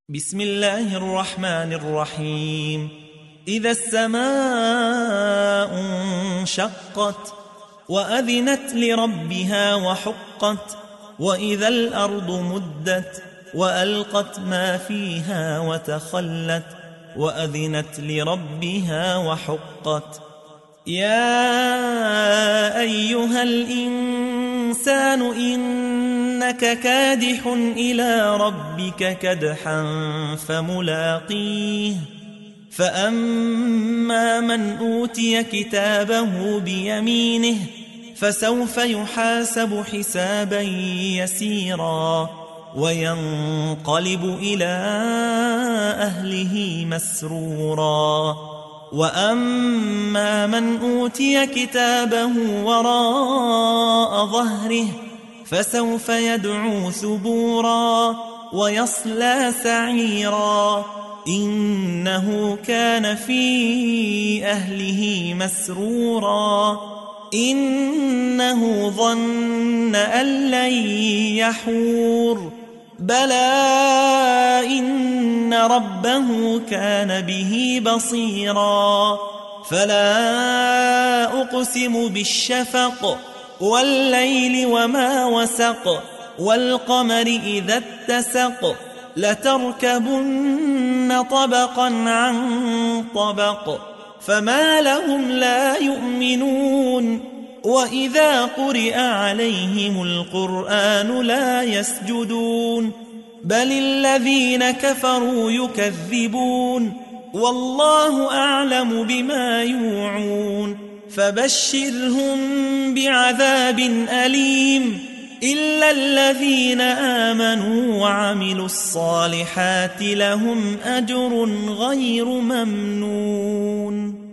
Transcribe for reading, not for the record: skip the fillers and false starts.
بسم الله الرحمن الرحيم. إذا السماء انشقت وأذنت لربها وحقت وإذا الأرض مدت وألقت ما فيها وتخلت وأذنت لربها وحقت. يا أيها الإنسان إنك كادح إلى ربك كدحا فملاقيه فأما من أوتي كتابه بيمينه فسوف يحاسب حسابا يسيرا وينقلب إلى أهله مسرورا. وأما من أوتي كتابه وراء ظهره فسوف يدعو ثبورا ويصلى سعيرا إنه كان في أهله مسرورا إنه ظن أن لن يحور بلى إن ربه كان به بصيرا. فلا أقسم بالشفق والليل وما وسق والقمر إذا اتسق لتركبن طبقا عن طبق فما لهم لا يؤمنون وإذا قرئ عليهم القرآن لا يسجدون بل الذين كفروا يكذبون والله أعلم بما يوعون فبشرهم بعذاب أليم إلا الذين آمنوا وعملوا الصالحات لهم أجر غير ممنون.